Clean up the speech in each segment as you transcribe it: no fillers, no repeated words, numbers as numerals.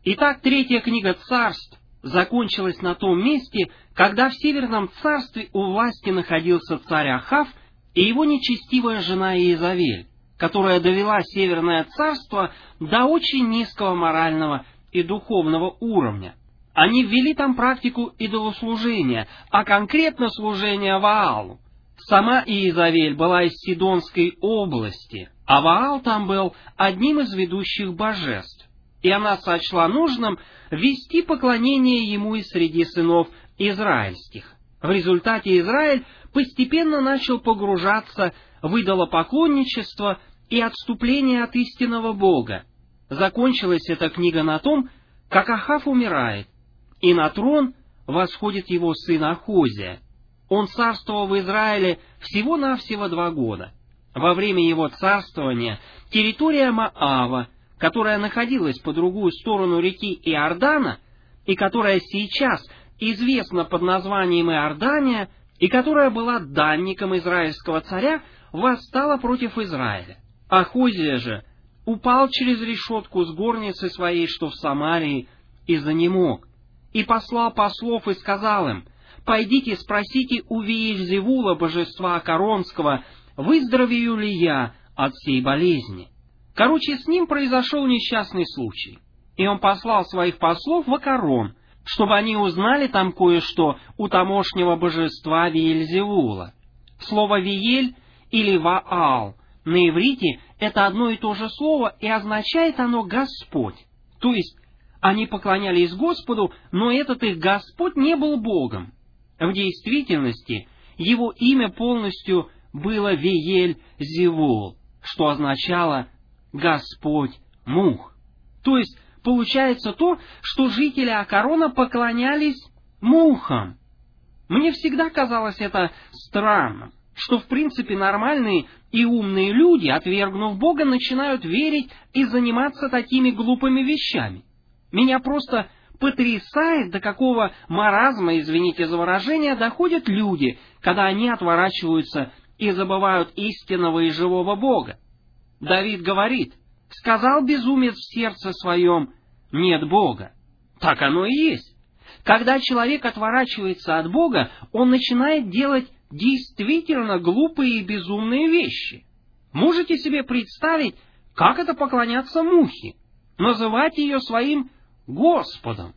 Итак, третья книга Царств закончилась на том месте, когда в Северном царстве у власти находился царь Ахав и его нечестивая жена Иезавель, которая довела Северное царство до очень низкого морального и духовного уровня. Они ввели там практику идолослужения, а конкретно служения Ваалу. Сама Иезавель была из Сидонской области, а Ваал там был одним из ведущих божеств. И она сочла нужным ввести поклонение ему и среди сынов израильских. В результате Израиль постепенно начал погружаться в идолопоклонничество и отступление от истинного Бога. Закончилась эта книга на том, как Ахав умирает, и на трон восходит его сын Ахозия. Он царствовал в Израиле всего-навсего 2 года. Во время его царствования территория Моава, которая находилась по другую сторону реки Иордана, и которая сейчас известна под названием Иордания, и которая была данником израильского царя, восстала против Израиля. Ахозия же упал через решетку с горницы своей, что в Самарии, и занемог, и послал послов и сказал им: «Пойдите, спросите у Виель-Зевула, божества Акаронского, выздоровею ли я от сей болезни». Короче, с ним произошел несчастный случай, и он послал своих послов в Акарон, чтобы они узнали там кое-что у тамошнего божества Виель-Зевула. Слово «Виель» или «Ваал» на иврите — это одно и то же слово, и означает оно «Господь». То есть, они поклонялись Господу, но этот их Господь не был Богом. В действительности, его имя полностью было Виель-Зевул, что означало «Господь мух». То есть, получается то, что жители Акарона поклонялись мухам. Мне всегда казалось это странным, что в принципе нормальные и умные люди, отвергнув Бога, начинают верить и заниматься такими глупыми вещами. Меня просто потрясает, до какого маразма, извините за выражение, доходят люди, когда они отворачиваются и забывают истинного и живого Бога. Давид говорит: «Сказал безумец в сердце своем: нет Бога». Так оно и есть. Когда человек отворачивается от Бога, он начинает делать действительно глупые и безумные вещи. Можете себе представить, как это поклоняться мухе, называть ее своим Господом?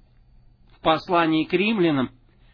В послании к римлянам,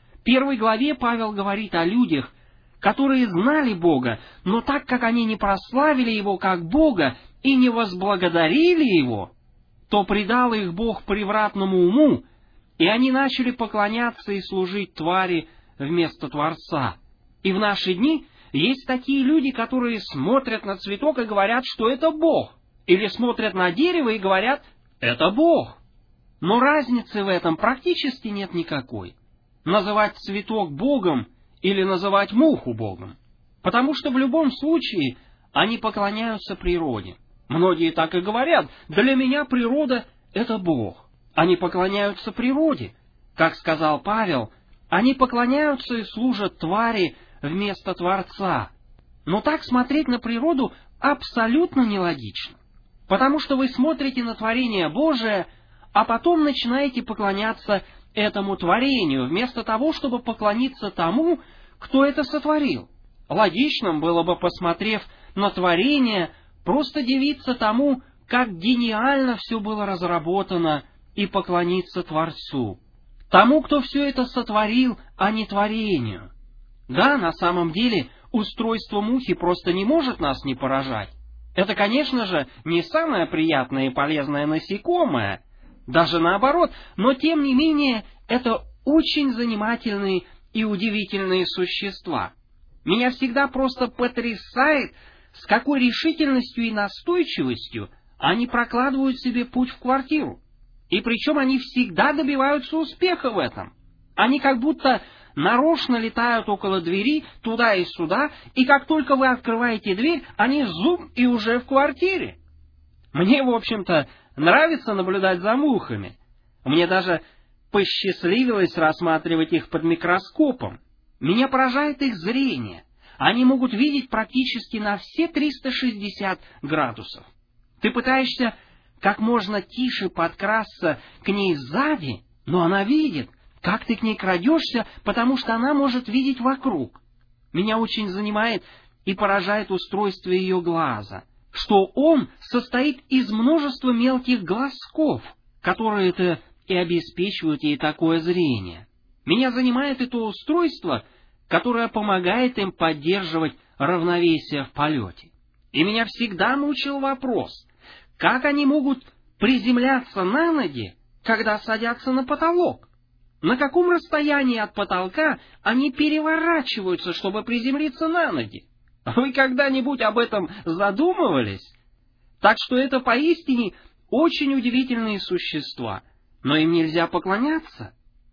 1 главе, Павел говорит о людях, которые знали Бога, но так как они не прославили Его как Бога и не возблагодарили Его, то предал их Бог превратному уму, и они начали поклоняться и служить твари вместо Творца. И в наши дни есть такие люди, которые смотрят на цветок и говорят, что это Бог, или смотрят на дерево и говорят: это Бог. Но разницы в этом практически нет никакой. Называть цветок Богом или называть муху Богом. Потому что в любом случае они поклоняются природе. Многие так и говорят: для меня природа — это Бог. Они поклоняются природе. Как сказал Павел, они поклоняются и служат твари вместо Творца. Но так смотреть на природу абсолютно нелогично. Потому что вы смотрите на творение Божие, а потом начинаете поклоняться этому творению, вместо того, чтобы поклониться тому, кто это сотворил. Логичным было бы, посмотрев на творение, просто дивиться тому, как гениально все было разработано, и поклониться Творцу, тому, кто все это сотворил, а не творению. Да, на самом деле, устройство мухи просто не может нас не поражать. Это, конечно же, не самое приятное и полезное насекомое, даже наоборот, но тем не менее, это очень занимательные и удивительные существа. Меня всегда просто потрясает, с какой решительностью и настойчивостью они прокладывают себе путь в квартиру. И причем они всегда добиваются успеха в этом. Они как будто нарочно летают около двери туда и сюда, и как только вы открываете дверь, они зум и уже в квартире. Мне, в общем-то, нравится наблюдать за мухами. Мне даже посчастливилось рассматривать их под микроскопом. Меня поражает их зрение. Они могут видеть практически на все 360 градусов. Ты пытаешься как можно тише подкрасться к ней сзади, но она видит, как ты к ней крадешься, потому что она может видеть вокруг. Меня очень занимает и поражает устройство ее глаза, что он состоит из множества мелких глазков, которые-то и обеспечивают ей такое зрение. Меня занимает это устройство, которое помогает им поддерживать равновесие в полете. И меня всегда мучил вопрос, как они могут приземляться на ноги, когда садятся на потолок? На каком расстоянии от потолка они переворачиваются, чтобы приземлиться на ноги? Вы когда-нибудь об этом задумывались? Так что это поистине очень удивительные существа, но им нельзя поклоняться.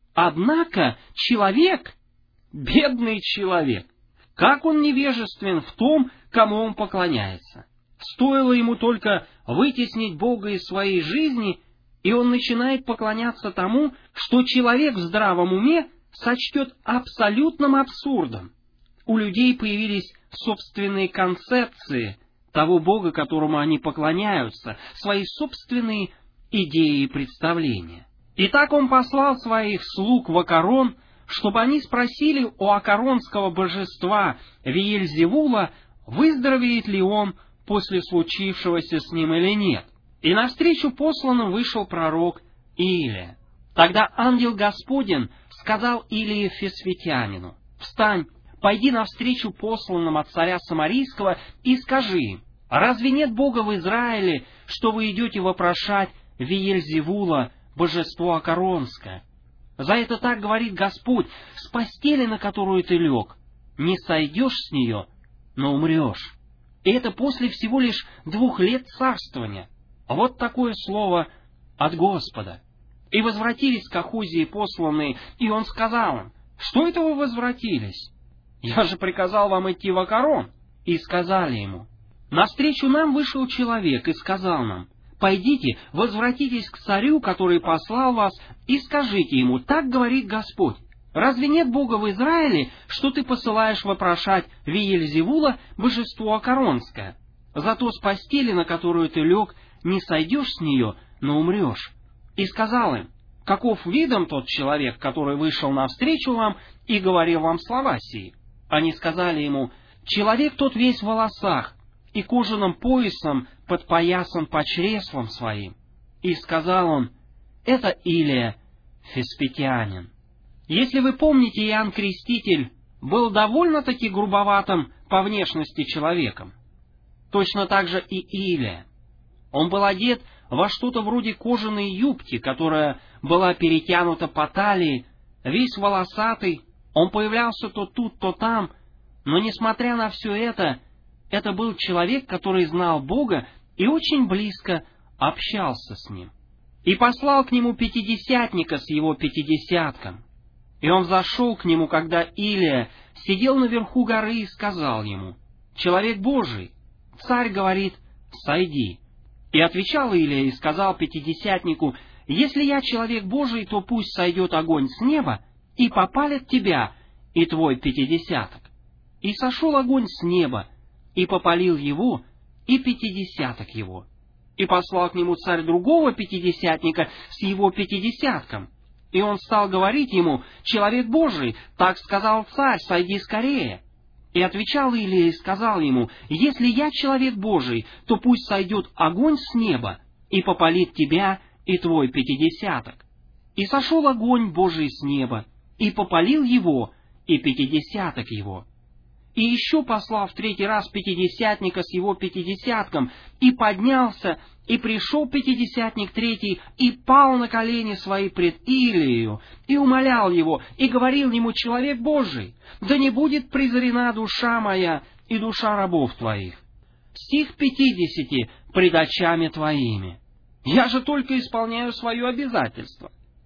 Однако человек, бедный человек, как он невежествен в том, кому он поклоняется. Стоило ему только вытеснить Бога из своей жизни, и он начинает поклоняться тому, что человек в здравом уме сочтет абсолютным абсурдом. У людей появились собственные концепции того Бога, которому они поклоняются, свои собственные идеи и представления. Итак, он послал своих слуг в Акарон, чтобы они спросили у акаронского божества Веельзевула, выздоровеет ли он после случившегося с ним или нет. И навстречу посланным вышел пророк Илия. Тогда ангел Господень сказал Илии Фисфитянину: «Встань, пойди навстречу посланным от царя Самарийского и скажи им: разве нет Бога в Израиле, что вы идете вопрошать Веельзевула, божество акаронское? За это так говорит Господь: с постели, на которую ты лег, не сойдешь с нее, но умрешь». И это после всего лишь 2 лет царствования. Вот такое слово от Господа. И возвратились к Ахузии посланные, и он сказал им: «Что это вы возвратились? Я же приказал вам идти в Акарон». И сказали ему: «Навстречу нам вышел человек и сказал нам: пойдите, возвратитесь к царю, который послал вас, и скажите ему: так говорит Господь: разве нет Бога в Израиле, что ты посылаешь вопрошать Веельзевула, божество акаронское? Зато с постели, на которую ты лег, не сойдешь с нее, но умрешь». И сказал им: каков видом тот человек, который вышел навстречу вам и говорил вам слова сии? Они сказали ему: человек тот весь в волосах, и кожаным поясом подпоясан по чреслам своим. И сказал он: это Илия Фисфитянин. Если вы помните, Иоанн Креститель был довольно-таки грубоватым по внешности человеком. Точно так же и Илия. Он был одет во что-то вроде кожаной юбки, которая была перетянута по талии, весь волосатый. Он появлялся то тут, то там, но, несмотря на все это был человек, который знал Бога и очень близко общался с Ним. И послал к нему пятидесятника с его пятидесятком. И он взошел к нему, когда Илия сидел наверху горы, и сказал ему: «Человек Божий, царь говорит: сойди». И отвечал Илия и сказал пятидесятнику: «Если я человек Божий, то пусть сойдет огонь с неба и попалит тебя и твой пятидесяток». И сошел огонь с неба и попалил его и пятидесяток его. И послал к нему царь другого пятидесятника с его пятидесятком. И он стал говорить ему: «Человек Божий, так сказал царь, сойди скорее». И отвечал Илия и сказал ему: «Если я человек Божий, то пусть сойдет огонь с неба и попалит тебя и твой пятидесяток». И сошел огонь Божий с неба и попалил его и пятидесяток его. И еще послал в 3-й раз пятидесятника с его пятидесятком, и поднялся, и пришел пятидесятник 3-й, и пал на колени свои пред Илию, и умолял его, и говорил ему: «Человек Божий, да не будет презрена душа моя и душа рабов твоих, сих 50 пред очами твоими. Я же только исполняю свое обязательство.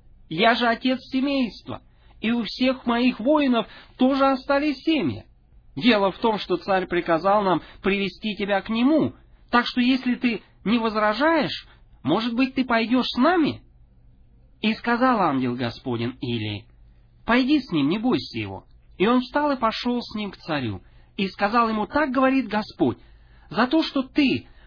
Я же отец семейства, и у всех моих воинов тоже остались семьи. Дело в том, что царь приказал нам привести тебя к нему, так что если ты не возражаешь, может быть, ты пойдешь с нами?» И сказал ангел Господень Илии: «Пойди с ним, не бойся его». И он встал и пошел с ним к царю, и сказал ему: «Так говорит Господь: за то, что ты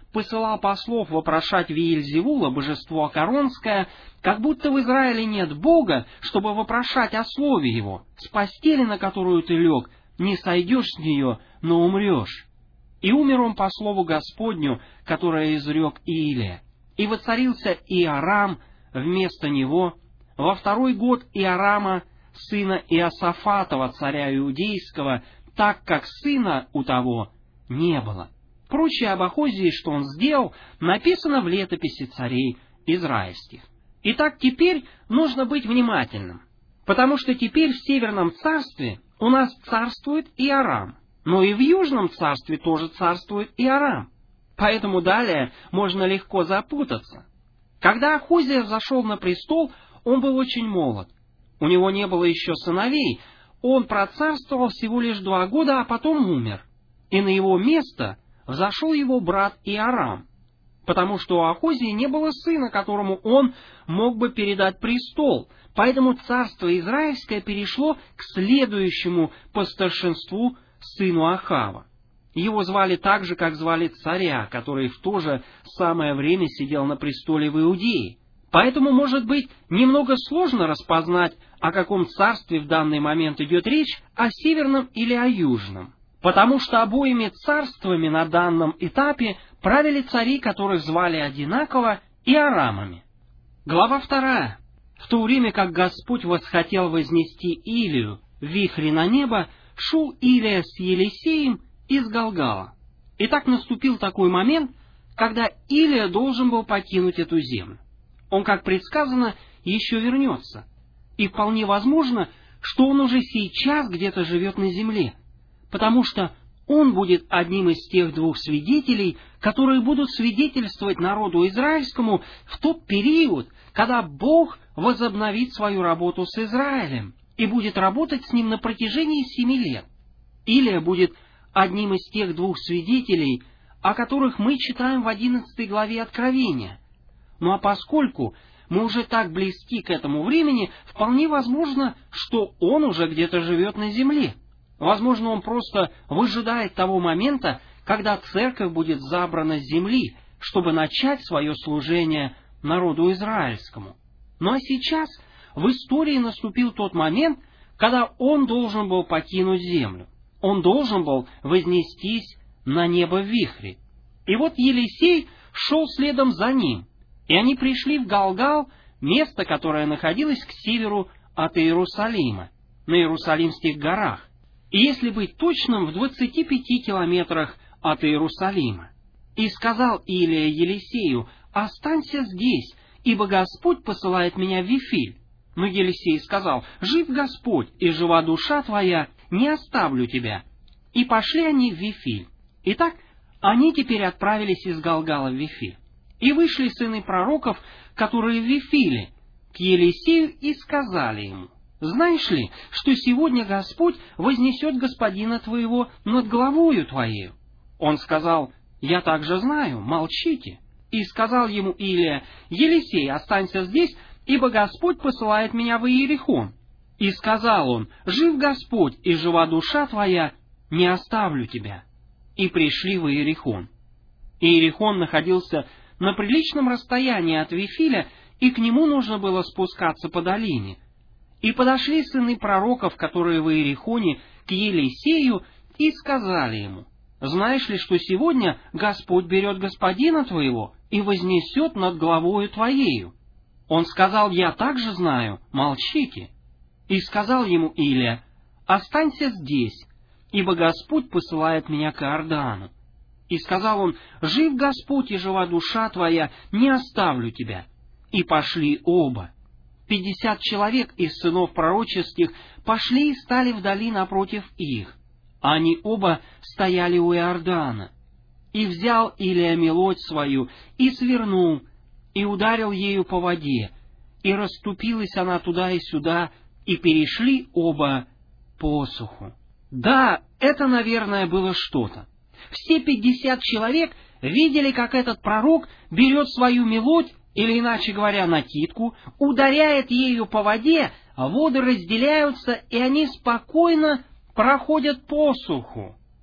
посылал послов вопрошать Веельзевула, божество Акаронское, как будто в Израиле нет Бога, чтобы вопрошать о слове его. С постели, на которую ты лег, не сойдешь с нее, но умрешь. И умер он по слову Господню, которое изрек Иилия. И воцарился Иорам вместо него во 2-й год Иорама, сына Иосафатова, царя Иудейского, так как сына у того не было. Прочее об Ахозии, что он сделал, написано в летописи царей израильских. Итак, теперь нужно быть внимательным, потому что теперь в Северном царстве у нас царствует Иорам, но и в Южном царстве тоже царствует Иорам. Поэтому далее можно легко запутаться. Когда Ахозия взошел на престол, он был очень молод. У него не было еще сыновей, он процарствовал всего лишь 2 года, а потом умер. И на его место взошел его брат Иорам, потому что у Ахозии не было сына, которому он мог бы передать престол, поэтому царство израильское перешло к следующему по старшинству сыну Ахава. Его звали так же, как звали царя, который в то же самое время сидел на престоле в Иудее. Поэтому, может быть, немного сложно распознать, о каком царстве в данный момент идет речь, о северном или о южном, потому что обоими царствами на данном этапе правили цари, которых звали одинаково Иорамами. Глава 2. В то время, как Господь восхотел вознести Илию в вихре на небо, шел Илия с Елисеем из Галгала. И так наступил такой момент, когда Илия должен был покинуть эту землю. Он, как предсказано, еще вернется. И вполне возможно, что он уже сейчас где-то живет на земле, потому что он будет одним из тех 2 свидетелей, которые будут свидетельствовать народу израильскому в тот период, когда Бог возобновит свою работу с Израилем и будет работать с ним на протяжении 7 лет. Илия будет одним из тех 2 свидетелей, о которых мы читаем в 11 главе Откровения. Ну а поскольку мы уже так близки к этому времени, вполне возможно, что он уже где-то живет на земле. Возможно, он просто выжидает того момента, когда церковь будет забрана с земли, чтобы начать свое служение народу израильскому. Ну а сейчас в истории наступил тот момент, когда он должен был покинуть землю. Он должен был вознестись на небо в вихре. И вот Елисей шел следом за ним, и они пришли в Галгал, место, которое находилось к северу от Иерусалима, на Иерусалимских горах, и, если быть точным, в 25 километрах от Иерусалима. И сказал Илия Елисею: «Останься здесь, ибо Господь посылает меня в Вифиль». Но Елисей сказал: «Жив Господь, и жива душа твоя, не оставлю тебя». И пошли они в Вифиль. Итак, они теперь отправились из Галгала в Вифиль. И вышли сыны пророков, которые в Вифиле, к Елисею, и сказали ему: «Знаешь ли, что сегодня Господь вознесет господина твоего над головою твоею?» Он сказал: «Я также знаю, молчите». И сказал ему Илия: «Елисей, останься здесь, ибо Господь посылает меня в Иерихон». И сказал он: «Жив Господь, и жива душа твоя, не оставлю тебя». И пришли в Иерихон. Иерихон находился на приличном расстоянии от Вифиля, и к нему нужно было спускаться по долине. И подошли сыны пророков, которые в Иерихоне, к Елисею, и сказали ему: «Знаешь ли, что сегодня Господь берет господина твоего и вознесет над главою твоею?» Он сказал: «Я также знаю, молчите». И сказал ему Илия: «Останься здесь, ибо Господь посылает меня к Иордану». И сказал он: «Жив Господь, и жива душа твоя, не оставлю тебя». И пошли оба. 50 человек из сынов пророческих пошли и стали вдали напротив их. Они оба стояли у Иордана. И взял Илия мелодь свою, и свернул, и ударил ею по воде, и расступилась она туда и сюда, и перешли оба посуху. Да, это, наверное, было что-то. Все 50 человек видели, как этот пророк берет свою мелодь, или, иначе говоря, накидку, ударяет ею по воде, а воды разделяются, и они спокойно проходят посуху.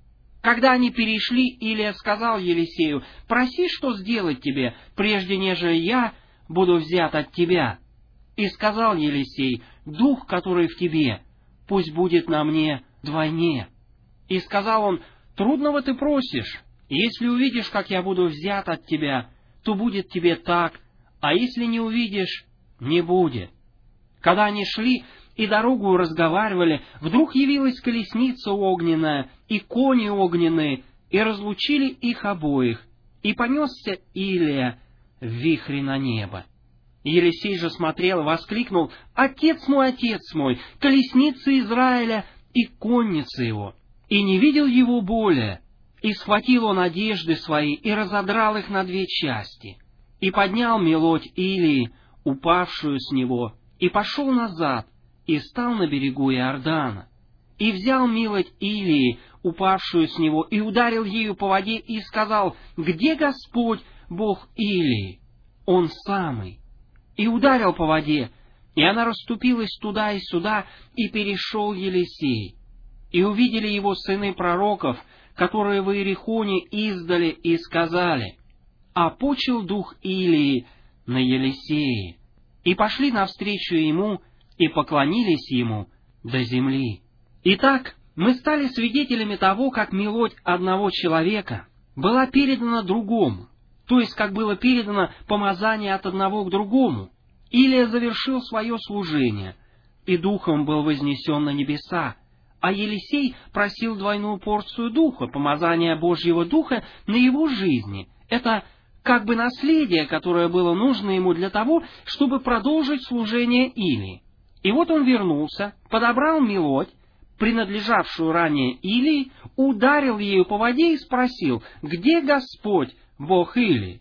Когда они перешли, Илия сказал Елисею: «Проси, что сделать тебе, прежде нежели я буду взят от тебя». И сказал Елисей: «Дух, который в тебе, пусть будет на мне вдвойне». И сказал он: «Трудного ты просишь. Если увидишь, как я буду взят от тебя, то будет тебе так, а если не увидишь, не будет». Когда они шли и дорогу разговаривали, вдруг явилась колесница огненная и кони огненные, и разлучили их обоих, и понесся Илия в вихре на небо. Елисей же смотрел и воскликнул: отец мой, колесница Израиля и конница его!» И не видел его более. И схватил он одежды свои и разодрал их на две части. И поднял мелодь Илии, упавшую с него, и пошел назад, и стал на берегу Иордана. И взял милость Илии, упавшую с него, и ударил ею по воде, и сказал: «Где Господь, Бог Илии? Он самый». И ударил по воде, и она расступилась туда и сюда, и перешел Елисей. И увидели его сыны пророков, которые в Иерихоне издали, и сказали: «А почил дух Илии на Елисее». И пошли навстречу ему, и поклонились ему до земли. Итак, мы стали свидетелями того, как милость одного человека была передана другому, то есть как было передано помазание от одного к другому. Илия завершил свое служение, и духом был вознесен на небеса, а Елисей просил двойную порцию духа, помазания Божьего духа на его жизни. Это как бы наследие, которое было нужно ему для того, чтобы продолжить служение Илии. И вот он вернулся, подобрал мелодь, принадлежавшую ранее Илии, ударил ею по воде и спросил: «Где Господь, Бог Илии?»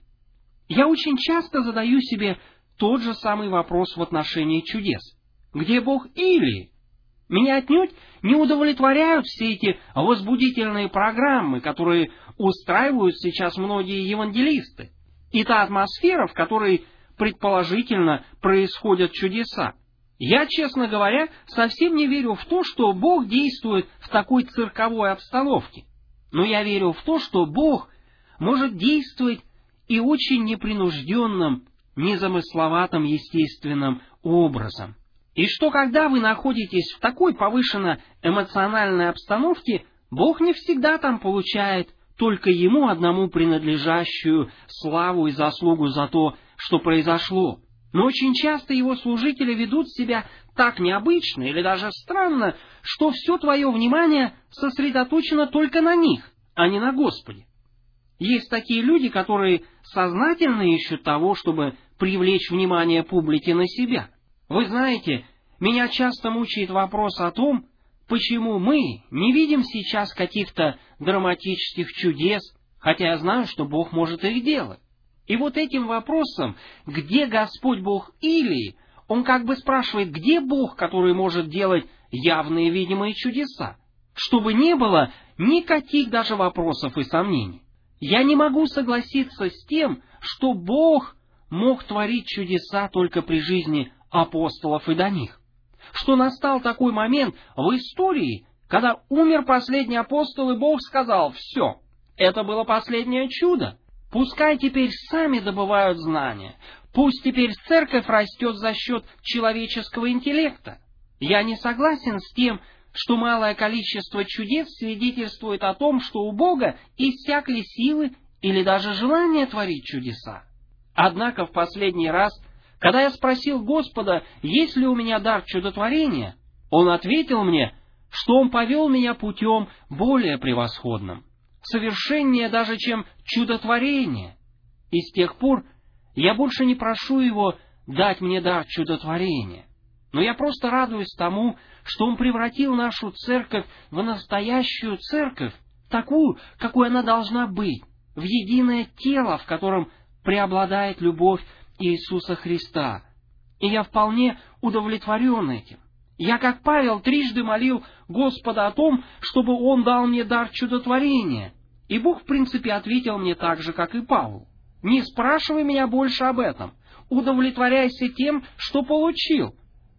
Я очень часто задаю себе тот же самый вопрос в отношении чудес. Где Бог Илии? Меня отнюдь не удовлетворяют все эти возбудительные программы, которые устраивают сейчас многие евангелисты, и та атмосфера, в которой предположительно происходят чудеса. Я, честно говоря, совсем не верю в то, что Бог действует в такой цирковой обстановке. Но я верю в то, что Бог может действовать и очень непринужденным, незамысловатым естественным образом. И что когда вы находитесь в такой повышенно эмоциональной обстановке, Бог не всегда там получает только Ему одному принадлежащую славу и заслугу за то, что произошло. Но очень часто Его служители ведут себя так необычно или даже странно, что все твое внимание сосредоточено только на них, а не на Господе. Есть такие люди, которые сознательно ищут того, чтобы привлечь внимание публики на себя. Вы знаете, меня часто мучает вопрос о том, почему мы не видим сейчас каких-то драматических чудес, хотя я знаю, что Бог может их делать. И вот этим вопросом, где Господь Бог Илии, он как бы спрашивает, где Бог, который может делать явные видимые чудеса, чтобы не было никаких даже вопросов и сомнений. Я не могу согласиться с тем, что Бог мог творить чудеса только при жизни апостолов и до них. Что настал такой момент в истории, когда умер последний апостол, и Бог сказал: «Все, это было последнее чудо. Пускай теперь сами добывают знания. Пусть теперь церковь растет за счет человеческого интеллекта». Я не согласен с тем, что малое количество чудес свидетельствует о том, что у Бога иссякли силы или даже желание творить чудеса. Однако в последний раз, когда я спросил Господа, есть ли у меня дар чудотворения, Он ответил мне, что Он повел меня путем более превосходным, совершеннее даже, чем чудотворение. И с тех пор я больше не прошу Его дать мне дар чудотворения, но я просто радуюсь тому, что Он превратил нашу церковь в настоящую церковь, такую, какой она должна быть, в единое тело, в котором преобладает любовь Иисуса Христа. И я вполне удовлетворен этим. Я, как Павел, трижды молил Господа о том, чтобы Он дал мне дар чудотворения. И Бог, в принципе, ответил мне так же, как и Павел: «Не спрашивай меня больше об этом. Удовлетворяйся тем, что получил».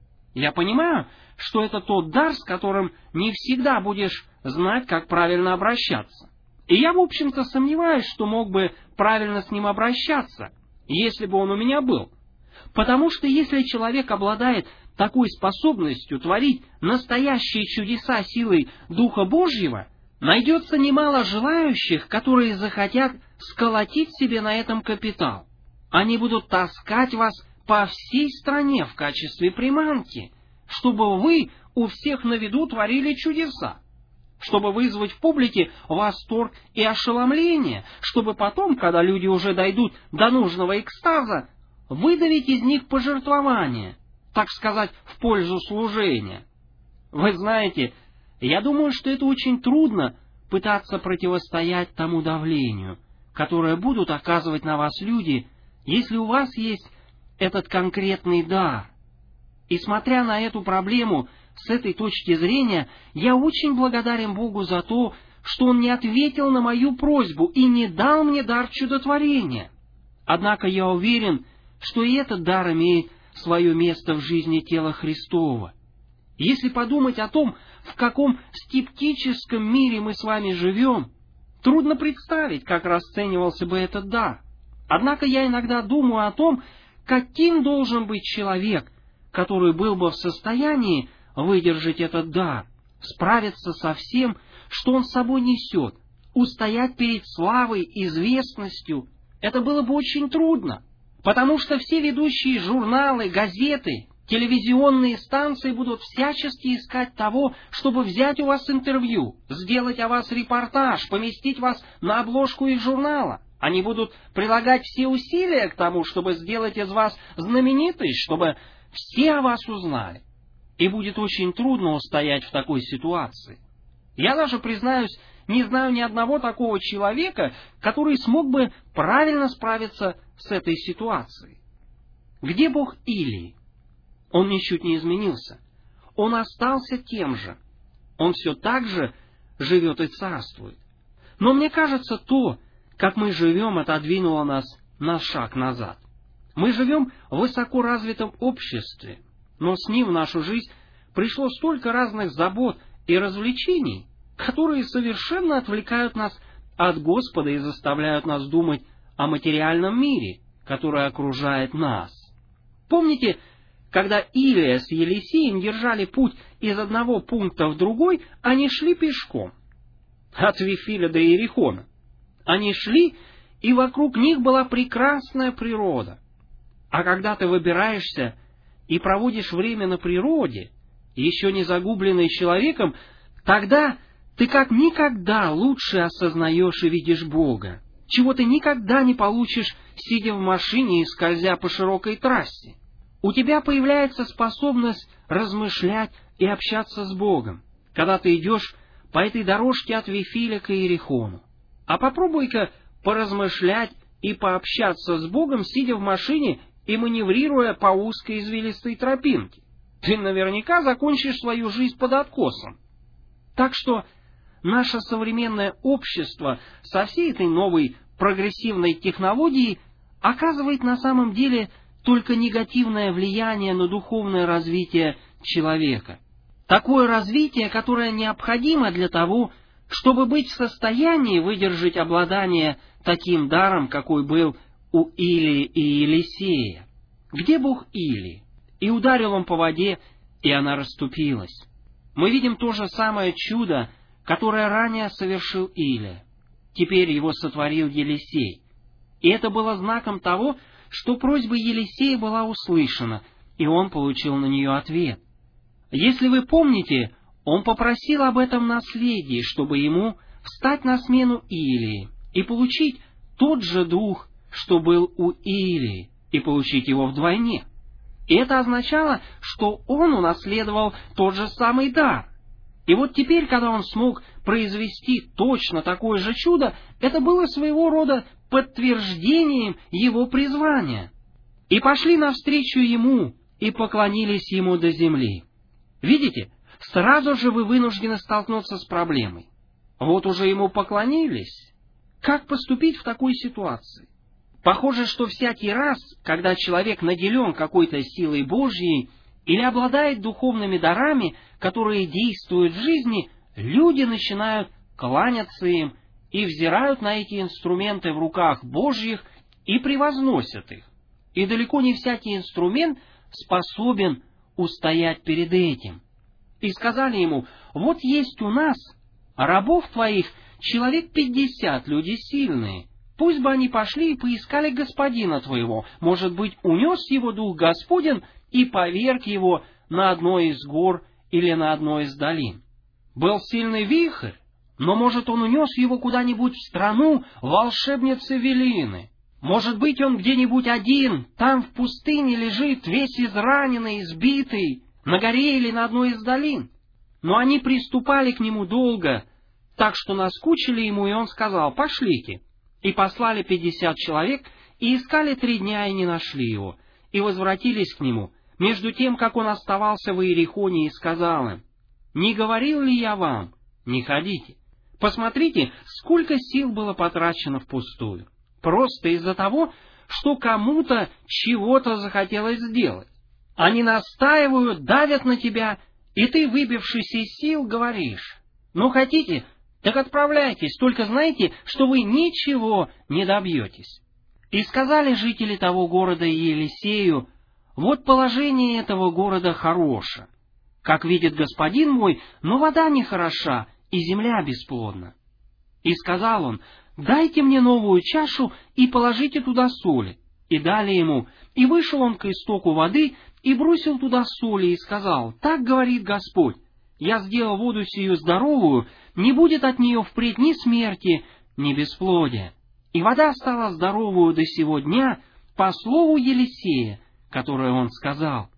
Я понимаю, что это тот дар, с которым не всегда будешь знать, как правильно обращаться. И я, в общем-то, сомневаюсь, что мог бы правильно с ним обращаться, если бы он у меня был. Потому что если человек обладает такой способностью творить настоящие чудеса силой Духа Божьего, найдется немало желающих, которые захотят сколотить себе на этом капитал. Они будут таскать вас по всей стране в качестве приманки, чтобы вы у всех на виду творили чудеса, чтобы вызвать в публике восторг и ошеломление, чтобы потом, когда люди уже дойдут до нужного экстаза, выдавить из них пожертвование, так сказать, в пользу служения. Вы знаете, я думаю, что это очень трудно пытаться противостоять тому давлению, которое будут оказывать на вас люди, если у вас есть этот конкретный дар. И смотря на эту проблему с этой точки зрения, я очень благодарен Богу за то, что Он не ответил на мою просьбу и не дал мне дар чудотворения. Однако я уверен, что и этот дар имеет свое место в жизни тела Христова. Если подумать о том, в каком скептическом мире мы с вами живем, трудно представить, как расценивался бы этот дар. Однако я иногда думаю о том, каким должен быть человек, который был бы в состоянии выдержать этот дар, справиться со всем, что он с собой несет, устоять перед славой, известностью. Это было бы очень трудно, потому что все ведущие журналы, газеты, телевизионные станции будут всячески искать того, чтобы взять у вас интервью, сделать о вас репортаж, поместить вас на обложку их журнала. Они будут прилагать все усилия к тому, чтобы сделать из вас знаменитость, чтобы все о вас узнали. И будет очень трудно устоять в такой ситуации. Я даже, признаюсь, не знаю ни одного такого человека, который смог бы правильно справиться с этой ситуацией. Где Бог Илии? Он ничуть не изменился. Он остался тем же. Он все так же живет и царствует. Но мне кажется, то, как мы живем, отодвинуло нас на шаг назад. Мы живем в высоко развитом обществе, но с ним в нашу жизнь пришло столько разных забот и развлечений, которые совершенно отвлекают нас от Господа и заставляют нас думать о материальном мире, который окружает нас. Помните, когда Илия с Елисеем держали путь из одного пункта в другой, они шли пешком от Вифиля до Иерихона. Они шли, и вокруг них была прекрасная природа. А когда ты выбираешься и проводишь время на природе, еще не загубленный человеком, тогда ты как никогда лучше осознаешь и видишь Бога, чего ты никогда не получишь, сидя в машине и скользя по широкой трассе. У тебя появляется способность размышлять и общаться с Богом, когда ты идешь по этой дорожке от Вифиля к Иерихону. А попробуй-ка поразмышлять и пообщаться с Богом, сидя в машине и маневрируя по узкой извилистой тропинке. Ты наверняка закончишь свою жизнь под откосом. Так что наше современное общество со всей этой новой прогрессивной технологией оказывает на самом деле только негативное влияние на духовное развитие человека. Такое развитие, которое необходимо для того, чтобы быть в состоянии выдержать обладание таким даром, какой был у Илии и Елисея. Где Бог Илии? И ударил он по воде, и она расступилась. Мы видим то же самое чудо, которое ранее совершил Илия. Теперь его сотворил Елисей. И это было знаком того, что просьба Елисея была услышана, и он получил на нее ответ. Если вы помните, он попросил об этом наследии, чтобы ему встать на смену Илии и получить тот же дух, что был у Илии, и получить его вдвойне. И это означало, что он унаследовал тот же самый дар. И вот теперь, когда он смог произвести точно такое же чудо, это было своего рода подтверждением его призвания. И пошли навстречу ему, и поклонились ему до земли. Видите, сразу же вы вынуждены столкнуться с проблемой. Вот уже ему поклонились. Как поступить в такой ситуации? Похоже, что всякий раз, когда человек наделен какой-то силой Божьей или обладает духовными дарами, которые действуют в жизни, люди начинают кланяться им и взирают на эти инструменты в руках Божьих и превозносят их. И далеко не всякий инструмент способен устоять перед этим. И сказали ему: вот есть у нас, рабов твоих, человек 50, люди сильные. Пусть бы они пошли и поискали господина твоего. Может быть, унес его дух Господень и поверг его на одной из гор или на одной из долин. Был сильный вихрь, но, может, он унес его куда-нибудь в страну волшебницы Велины. Может быть, он где-нибудь один, там в пустыне лежит, весь израненный, избитый, на горе или на одной из долин. Но они приступали к нему долго, так что наскучили ему, и он сказал: пошлите. И послали 50 человек, и искали 3 дня, и не нашли его, и возвратились к нему, между тем, как он оставался в Иерихоне, и сказал им: не говорил ли я вам, не ходите? Посмотрите, сколько сил было потрачено впустую. Просто из-за того, что кому-то чего-то захотелось сделать. Они настаивают, давят на тебя, и ты, выбившись из сил, говоришь: ну хотите, так отправляйтесь, только знайте, что вы ничего не добьетесь. И сказали жители того города Елисею: вот положение этого города хорошее. Как видит господин мой, но вода нехороша, и земля бесплодна. И сказал он: дайте мне новую чашу и положите туда соли. И дали ему, и вышел он к истоку воды, и бросил туда соли, и сказал: так говорит Господь, я сделал воду сию здоровую, не будет от нее впредь ни смерти, ни бесплодия. И вода стала здоровую до сего дня по слову Елисея, которое он сказал.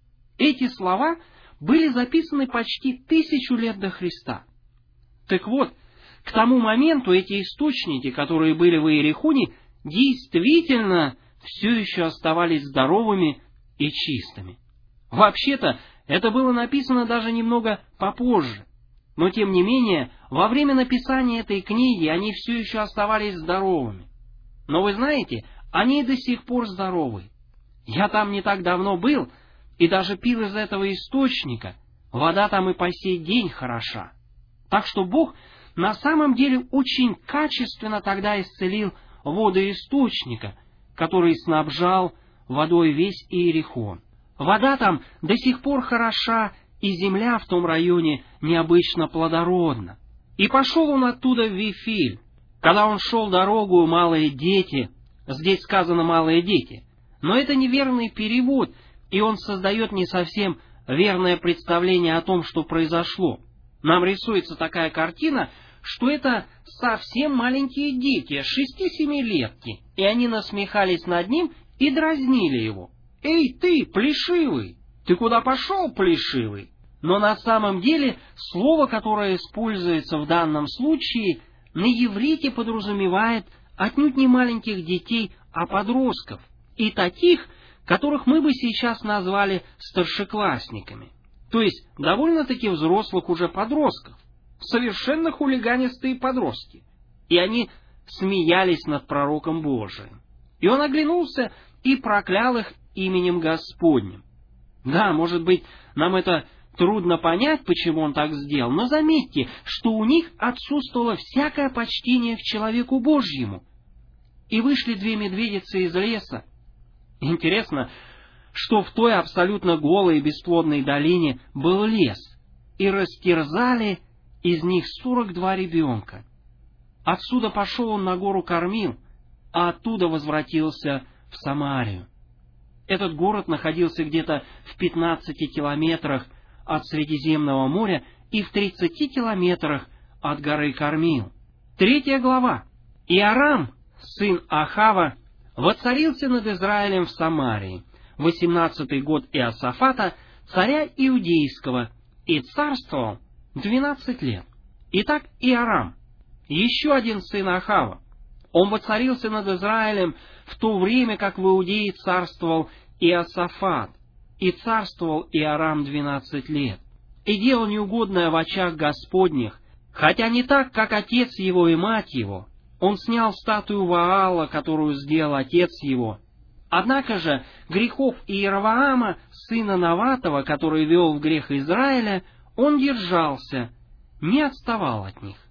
Эти слова были записаны почти 1000 лет до Христа. Так вот, к тому моменту эти источники, которые были в Иерихоне, действительно все еще оставались здоровыми и чистыми. Вообще-то, это было написано даже немного попозже. Но, тем не менее, во время написания этой книги они все еще оставались здоровыми. Но вы знаете, они и до сих пор здоровы. Я там не так давно был, и даже пил из этого источника. Вода там и по сей день хороша. Так что Бог на самом деле очень качественно тогда исцелил воды источника, который снабжал водой весь Иерихон. Вода там до сих пор хороша, и земля в том районе необычно плодородна. И пошел он оттуда в Вифиль. Когда он шел дорогу, малые дети, здесь сказано «малые дети», но это неверный перевод, и он создает не совсем верное представление о том, что произошло. Нам рисуется такая картина, что это совсем маленькие дети, 6-7-летки, и они насмехались над ним и дразнили его. «Эй ты, плешивый! Ты куда пошел, плешивый?» Но на самом деле слово, которое используется в данном случае, на иврите подразумевает отнюдь не маленьких детей, а подростков, и таких, которых мы бы сейчас назвали старшеклассниками, то есть довольно-таки взрослых уже подростков, совершенно хулиганистые подростки. И они смеялись над пророком Божиим. И он оглянулся и проклял их именем Господним. Да, может быть, нам это трудно понять, почему он так сделал, но заметьте, что у них отсутствовало всякое почтение к человеку Божьему. И вышли 2 медведицы из леса. Интересно, что в той абсолютно голой и бесплодной долине был лес, и растерзали из них 42 ребенка. Отсюда пошел он на гору Кармил, а оттуда возвратился в Самарию. Этот город находился где-то в 15 километрах от Средиземного моря и в 30 километрах от горы Кармил. 3 глава. Иорам, сын Ахава, воцарился над Израилем в Самарии, 18-й год Иосафата, царя Иудейского, и царствовал 12 лет. Итак, Иорам, еще один сын Ахава. Он воцарился над Израилем в то время, как в Иудее царствовал Иосафат, и царствовал Иорам 12 лет, и делал неугодное в очах Господних, хотя не так, как отец его и мать его. Он снял статую Ваала, которую сделал отец его. Однако же грехов Иеровоама, сына Наватова, который вел в грех Израиля, он держался, не отставал от них.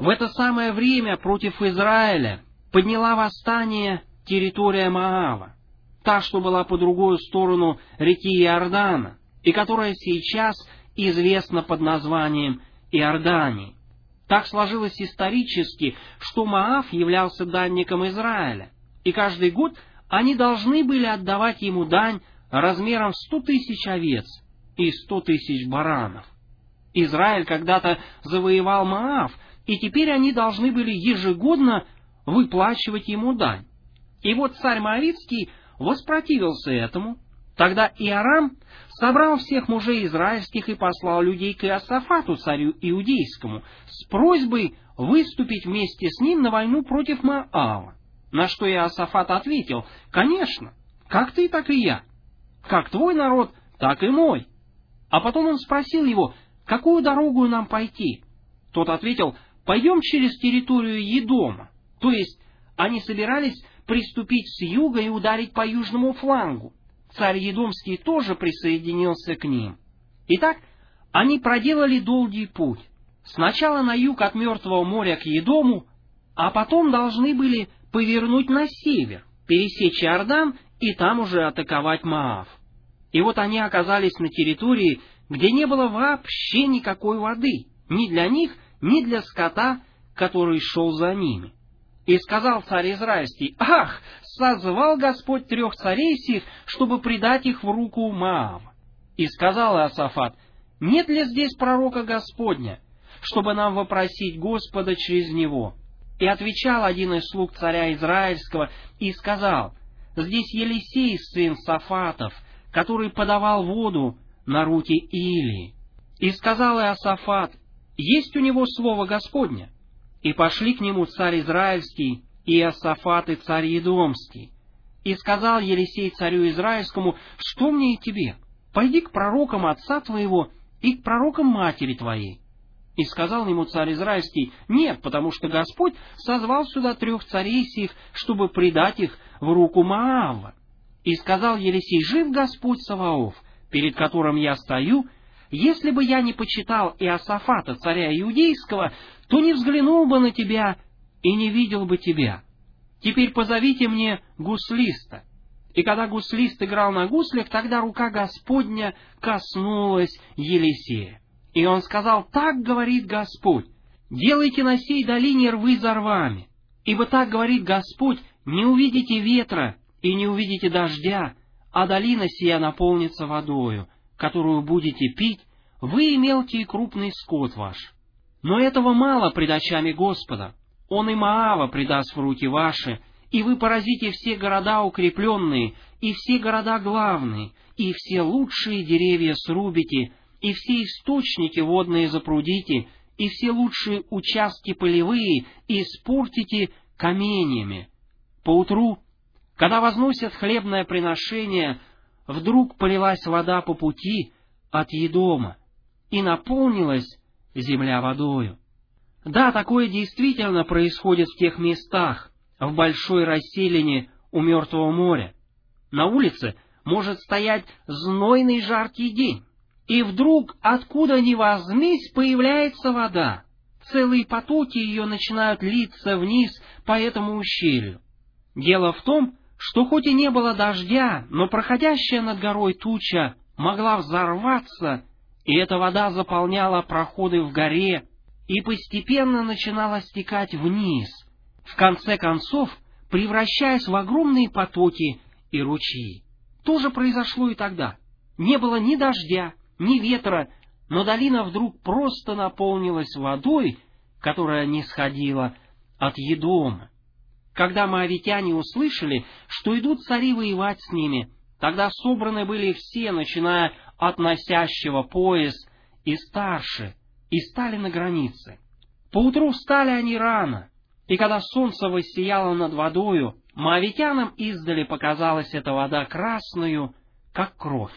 В это самое время против Израиля подняла восстание территория Моава, та, что была по другую сторону реки Иордана, и которая сейчас известна под названием Иордания. Так сложилось исторически, что Моав являлся данником Израиля, и каждый год они должны были отдавать ему дань размером 100 тысяч овец и 100 тысяч баранов. Израиль когда-то завоевал Моав, и теперь они должны были ежегодно выплачивать ему дань. И вот царь Моавитский воспротивился этому. Тогда Иорам собрал всех мужей израильских и послал людей к Иосафату, царю иудейскому, с просьбой выступить вместе с ним на войну против Моава. На что Иосафат ответил: «Конечно, как ты, так и я. Как твой народ, так и мой». А потом он спросил его: «Какую дорогу нам пойти?» Тот ответил: «Пойдем через территорию Едома». То есть они собирались приступить с юга и ударить по южному флангу. Царь Едомский тоже присоединился к ним. Итак, они проделали долгий путь. Сначала на юг от Мертвого моря к Едому, а потом должны были повернуть на север, пересечь Иордан и там уже атаковать Моав. И вот они оказались на территории, где не было вообще никакой воды, ни для них, ни для скота, который шел за ними. И сказал царь Израильский: «Ах, созвал Господь 3 царей сих, чтобы предать их в руку Моава». И сказал Иосафат: «Нет ли здесь пророка Господня, чтобы нам вопросить Господа через него?» И отвечал один из слуг царя Израильского и сказал: «Здесь Елисей, сын Сафатов, который подавал воду на руки Илии». И сказал Иосафат: «Есть у него слово Господня». И пошли к нему царь Израильский, и Иосафат, и царь Едомский. И сказал Елисей царю Израильскому: «Что мне и тебе? Пойди к пророкам отца твоего и к пророкам матери твоей». И сказал ему царь Израильский: «Нет, потому что Господь созвал сюда 3 царей сих, чтобы предать их в руку Моава». И сказал Елисей: «Жив Господь Саваоф, перед которым я стою, если бы я не почитал Иосафата, царя Иудейского, то не взглянул бы на тебя и не видел бы тебя. Теперь позовите мне гуслиста». И когда гуслист играл на гуслях, тогда рука Господня коснулась Елисея. И он сказал: «Так говорит Господь: делайте на сей долине рвы за рвами, ибо так говорит Господь: не увидите ветра и не увидите дождя, а долина сия наполнится водою, которую будете пить, вы и мелкий и крупный скот ваш. Но этого мало пред очами Господа. Он и Моава предаст в руки ваши, и вы поразите все города укрепленные, и все города главные, и все лучшие деревья срубите, и все источники водные запрудите, и все лучшие участки полевые испортите каменьями. Поутру, когда возносят хлебное приношение, вдруг полилась вода по пути от Едома, и наполнилась земля водою». Да, такое действительно происходит в тех местах, в большой расселине у Мертвого моря. На улице может стоять знойный жаркий день, и вдруг, откуда ни возьмись, появляется вода. Целые потоки ее начинают литься вниз по этому ущелью. Дело в том, что хоть и не было дождя, но проходящая над горой туча могла взорваться, и эта вода заполняла проходы в горе и постепенно начинала стекать вниз, в конце концов превращаясь в огромные потоки и ручьи. То же произошло и тогда. Не было ни дождя, ни ветра, но долина вдруг просто наполнилась водой, которая не сходила от Едома. Когда моавитяне услышали, что идут цари воевать с ними, тогда собраны были все, начиная от носящего пояс и старше, и стали на границе. Поутру встали они рано, и когда солнце воссияло над водою, моавитянам издали показалась эта вода красною, как кровь.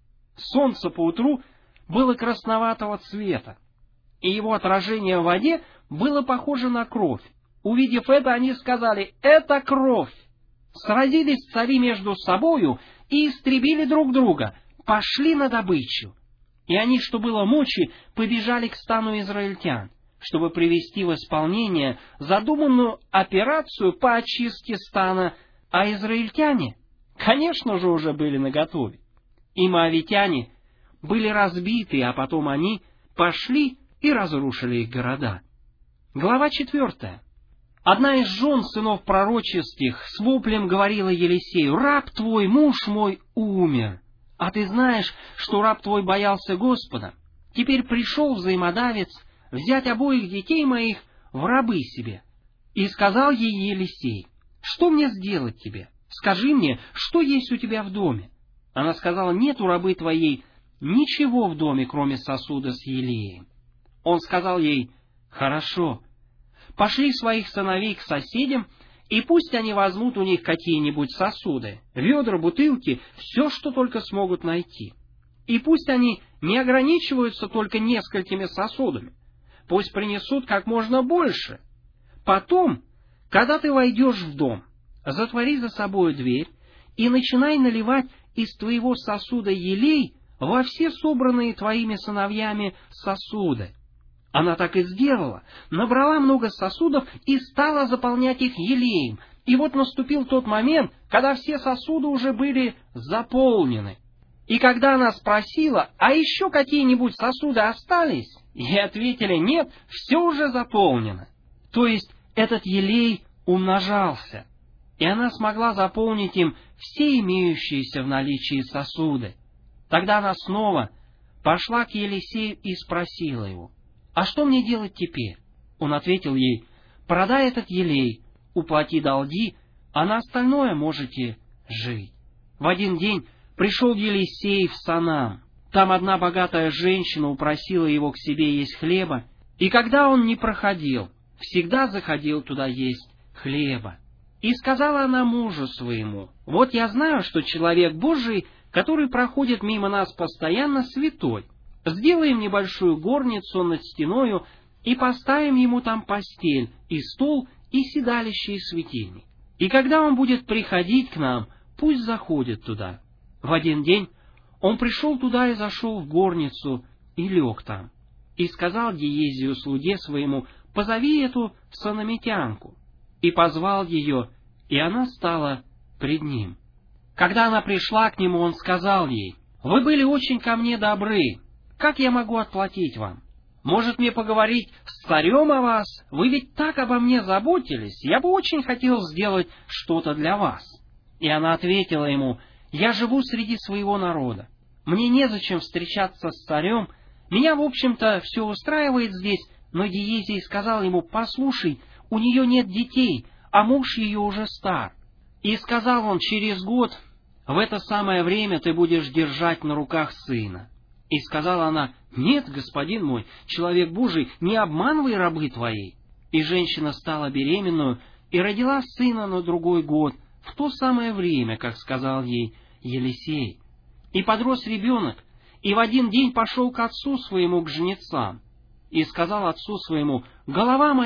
Солнце поутру было красноватого цвета, и его отражение в воде было похоже на кровь. Увидев это, они сказали: «Это кровь!» Сразились цари между собою и истребили друг друга, пошли на добычу. И они, что было мочи, побежали к стану израильтян. чтобы привести в исполнение задуманную операцию по очистке стана, а израильтяне, конечно же, уже были наготове. И моавитяне были разбиты, а потом они пошли и разрушили их города. Глава 4. Одна из жен сынов пророческих с воплем говорила Елисею: «Раб твой, муж мой, умер, а ты знаешь, что раб твой боялся Господа. Теперь пришел взаимодавец взять обоих детей моих в рабы себе». И сказал ей Елисей: «Что мне сделать тебе? Скажи мне, что есть у тебя в доме?» Она сказала: «Нет у рабы твоей ничего в доме, кроме сосуда с елеем». Он сказал ей: «Хорошо, пошли своих сыновей к соседям, и пусть они возьмут у них какие-нибудь сосуды, ведра, бутылки, все, что только смогут найти. И пусть они не ограничиваются только несколькими сосудами, пусть принесут как можно больше. Потом, когда ты войдешь в дом, затвори за собою дверь и начинай наливать из твоего сосуда елей во все собранные твоими сыновьями сосуды». Она так и сделала, набрала много сосудов и стала заполнять их елеем. И вот наступил тот момент, когда все сосуды уже были заполнены. И когда она спросила: «А еще какие-нибудь сосуды остались?» Ей ответили: «Нет, все уже заполнено». То есть этот елей умножался, и она смогла заполнить им все имеющиеся в наличии сосуды. Тогда она снова пошла к Елисею и спросила его: «А что мне делать теперь?» Он ответил ей: «Продай этот елей, уплати долги, а на остальное можете жить». В один день пришел Елисей в Санам. Там одна богатая женщина упросила его к себе есть хлеба, и когда он не проходил, всегда заходил туда есть хлеба. И сказала она мужу своему: «Вот я знаю, что человек Божий, который проходит мимо нас постоянно, святой. Сделаем небольшую горницу над стеною и поставим ему там постель, и стол, и седалище, и светильник. И когда он будет приходить к нам, пусть заходит туда». В один день он пришел туда и зашел в горницу, и лег там. И сказал Гиезию слуге своему: «Позови эту санамитянку». И позвал ее, и она стала пред ним. Когда она пришла к нему, он сказал ей: «Вы были очень ко мне добры. Как я могу отплатить вам? Может, мне поговорить с царем о вас? Вы ведь так обо мне заботились. Я бы очень хотел сделать что-то для вас». И она ответила ему: «Я живу среди своего народа. Мне незачем встречаться с царем. Меня, в общем-то, все устраивает здесь». Но Гиезий сказал ему: «Послушай, у нее нет детей, а муж ее уже стар». И сказал он: «Через год в это самое время ты будешь держать на руках сына». И сказала она: «Нет, господин мой, человек Божий, не обманывай рабы твоей». И женщина стала беременную и родила сына на другой год, в то самое время, как сказал ей Елисей. И подрос ребенок, и в один день пошел к отцу своему, к жнецам. И сказал отцу своему: голова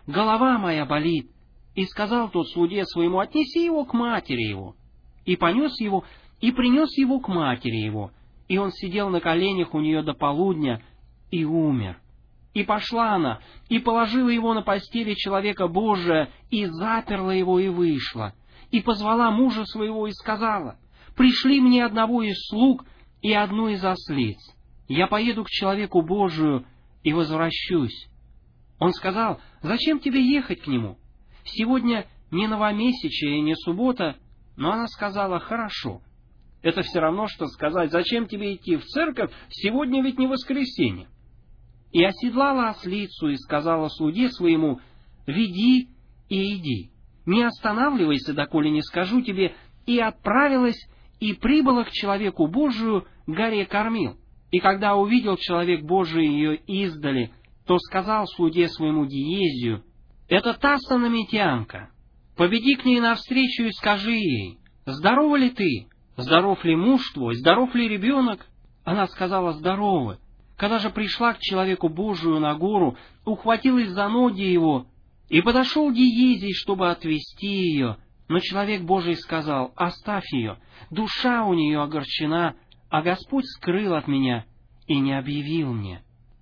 моя болит». И сказал тот слуге своему: «Отнеси его к матери его». И понес его, и принес его к матери его. И он сидел на коленях у нее до полудня и умер. И пошла она, и положила его на постели человека Божия, и заперла его, и вышла. И позвала мужа своего, и сказала: «Пришли мне одного из слуг и одну из ослиц. Я поеду к человеку Божию и возвращусь». Он сказал: «Зачем тебе ехать к нему? Сегодня не новомесячие и не суббота». Но она сказала: «Хорошо». Это все равно, что сказать: «Зачем тебе идти в церковь? Сегодня ведь не воскресенье». И оседлала ослицу и сказала слуге своему: «Веди и иди, не останавливайся, доколе не скажу тебе». И отправилась, и прибыла к человеку Божию к горе Кормил. И когда увидел человек Божий ее издали, то сказал слуге своему Гиезию: «Это та санамитянка. Побеги к ней навстречу и скажи ей: здорова ли ты? Здоров ли муж твой? Здоров ли ребенок?» Она сказала: «Здоровы». Когда же пришла к человеку Божию на гору, ухватилась за ноги его, и подошел Гиезий, чтобы отвести ее. Но человек Божий сказал: «Оставь ее, душа у нее огорчена, а Господь скрыл от меня и не объявил мне».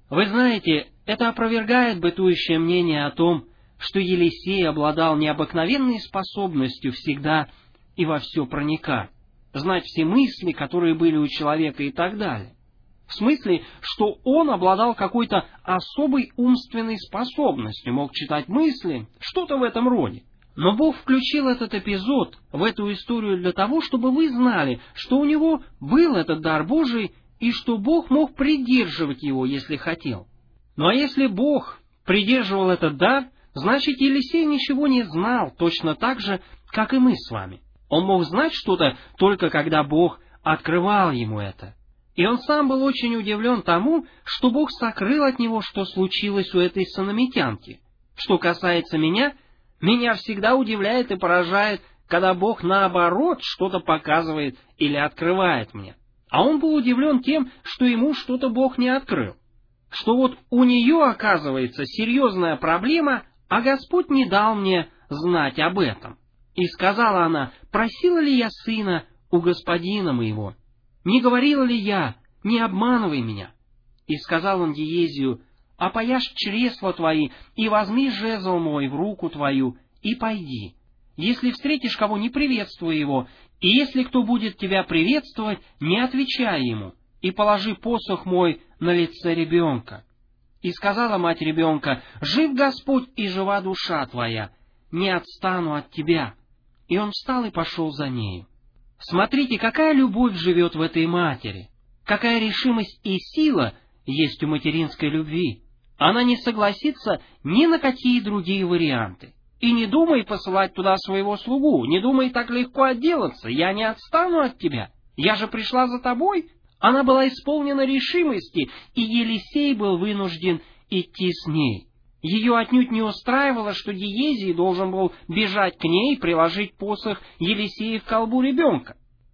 Вы знаете, это опровергает бытующее мнение о том, что Елисей обладал необыкновенной способностью всегда и во все проникать, знать все мысли, которые были у человека и так далее. В смысле, что он обладал какой-то особой умственной способностью, мог читать мысли, что-то в этом роде. Но Бог включил этот эпизод в эту историю для того, чтобы вы знали, что у него был этот дар Божий, и что Бог мог придерживать его, если хотел. Ну а если Бог придерживал этот дар, значит, Елисей ничего не знал, точно так же, как и мы с вами. Он мог знать что-то только когда Бог открывал ему это. И он сам был очень удивлен тому, что Бог сокрыл от него, что случилось у этой сунамитянки. Что касается меня всегда удивляет и поражает, когда Бог наоборот что-то показывает или открывает мне. А он был удивлен тем, что ему что-то Бог не открыл. Что вот у нее, оказывается, серьезная проблема, а Господь не дал мне знать об этом. И сказала она: «Просила ли я сына у господина моего? Не говорила ли я, не обманывай меня?» И сказал он Гиезию: «Опояшь чресла твои, и возьми жезл мой в руку твою, и пойди. Если встретишь кого, не приветствуй его, и если кто будет тебя приветствовать, не отвечай ему, и положи посох мой на лице ребенка». И сказала мать ребенка: «Жив Господь и жива душа твоя, не отстану от тебя». И он встал и пошел за нею. Смотрите, какая любовь живет в этой матери, какая решимость и сила есть у материнской любви. Она не согласится ни на какие другие варианты. И не думай посылать туда своего слугу, не думай так легко отделаться, я не отстану от тебя, я же пришла за тобой. Она была исполнена решимости, и Елисей был вынужден идти с ней. Ее отнюдь не устраивало, что Гиезий должен был бежать к ней и приложить посох Елисея в колбу ребенка.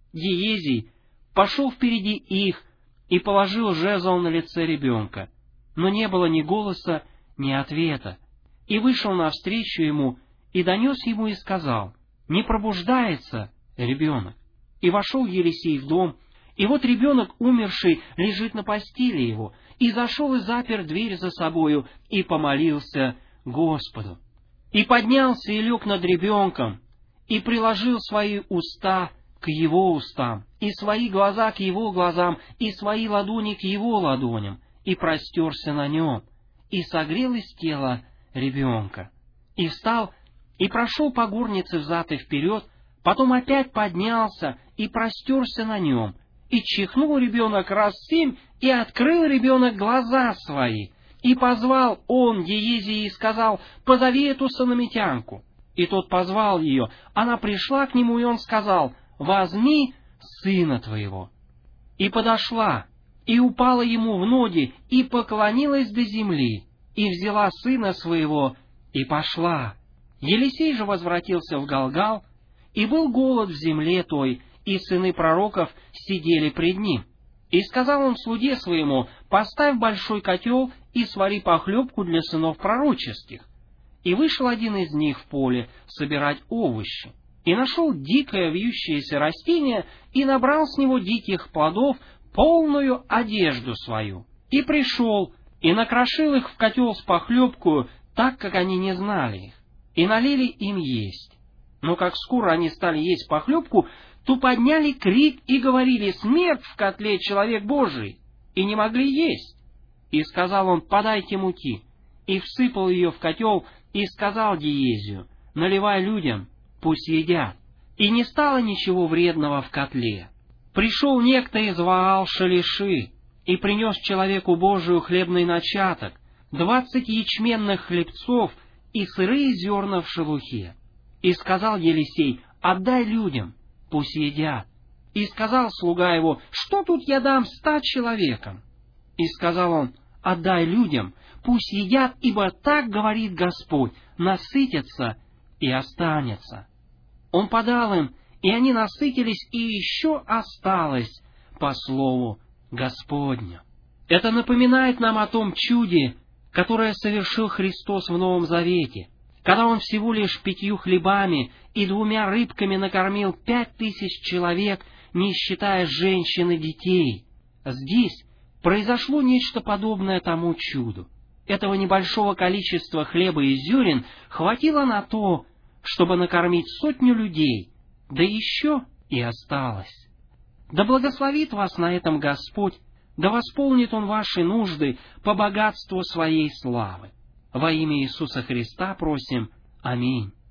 Гиезий пошел впереди их и положил жезл на лице ребенка, но не было ни голоса, ни ответа. И вышел навстречу ему, и донес ему и сказал: «Не пробуждается ребенок». И вошел Елисей в дом, и вот ребенок умерший лежит на постели его, и зашел и запер дверь за собою, и помолился Господу. И поднялся и лег над ребенком, и приложил свои уста к его устам, и свои глаза к его глазам, и свои ладони к его ладоням, и простерся на нем, и согрел из тела ребенка. И встал, и прошел по горнице взад и вперед, потом опять поднялся, и простерся на нем, и чихнул ребенок раз 7, и открыл ребенок глаза свои. И позвал он Гиезии и сказал: «Позови эту сунамитянку». И тот позвал ее, она пришла к нему, и он сказал: «Возьми сына твоего». И подошла, и упала ему в ноги, и поклонилась до земли, и взяла сына своего, и пошла. Елисей же возвратился в Галгал, и был голод в земле той, и сыны пророков сидели пред ним. И сказал он слуге своему: «Поставь большой котел и свари похлебку для сынов пророческих». И вышел один из них в поле собирать овощи, и нашел дикое вьющееся растение, и набрал с него диких плодов полную одежду свою. И пришел, и накрошил их в котел с похлебкою, так как они не знали их, и налили им есть. Но как скоро они стали есть похлебку, то подняли крик и говорили: «Смерть в котле, человек Божий!» И не могли есть. И сказал он: «Подайте муки». И всыпал ее в котел, и сказал Гиезию: «Наливай людям, пусть едят». И не стало ничего вредного в котле. Пришел некто из Ваал-Шалиши, и принес человеку Божию хлебный начаток, 20 ячменных хлебцов и сырые зерна в шелухе. И сказал Елисей: «Отдай людям, пусть едят». И сказал слуга его: «Что тут я дам 100 человекам?» И сказал он: «Отдай людям, пусть едят, ибо так говорит Господь: насытятся и останется». Он подал им, и они насытились, и еще осталось по слову Господню. Это напоминает нам о том чуде, которое совершил Христос в Новом Завете, когда Он всего лишь 5 хлебами и 2 рыбками накормил 5000 человек, не считая женщин и детей. Здесь произошло нечто подобное тому чуду. Этого небольшого количества хлеба и зерен хватило на то, чтобы накормить 100 людей, да еще и осталось. Да благословит вас на этом Господь, да восполнит Он ваши нужды по богатству Своей славы. Во имя Иисуса Христа просим. Аминь.